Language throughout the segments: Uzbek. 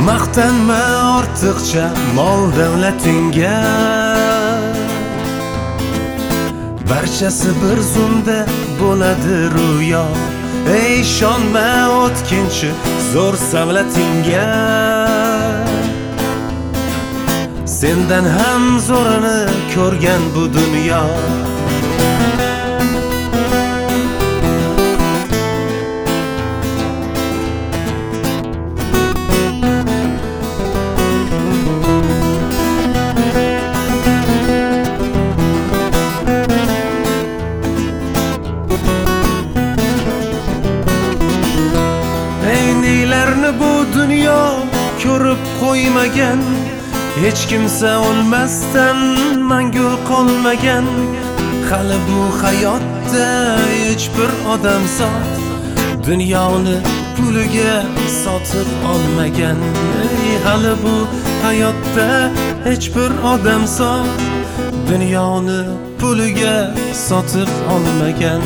Maqtanma ortiqcha mol davlatingga, barchasi bir zumda bo'ladi ro'yo. Ey ishonma o'tkinchi zo'r savlatingga, sendan ham zo'rini ko'rgan bu dunyo. Neylarni bu dunyo ko'rib qo'ymagan, hech kimsa o'lmasdan mangu qolmagan. Hali bu hayotda hech bir odam zot dunyoni puliga sotib olmagan. Hali bu hayotda hech bir odam zot dunyoni puliga sotib olmagan.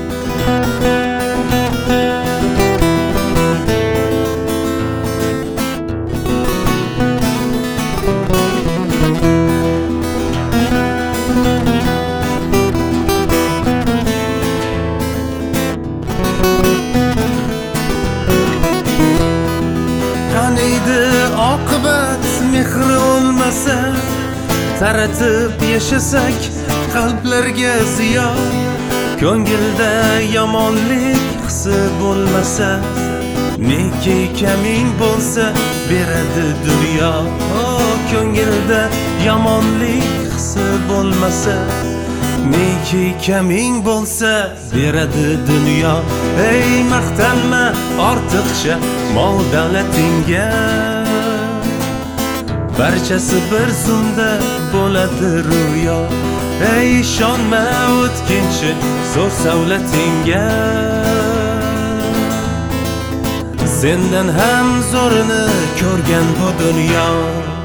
Qaniydi oqibat mehri olmasa, taratib yashasak qalblarga ziyon. Ko'ngilda yomonlik hisi bo'lmasa, neki kaming bo'lsa beradi dunyo. Ko'ngilda yomonlik hisi bo'lmasa, neki kaming bo'lsa beradi dunyo. Ey maqtanma ortiqcha mol davlatingga, barchasi bir zumda bo'ladi ro'yo. Ey ishonma o'tkinchi zo'r savlatingga, sendan ham zo'rini ko'rgan bu dunyo.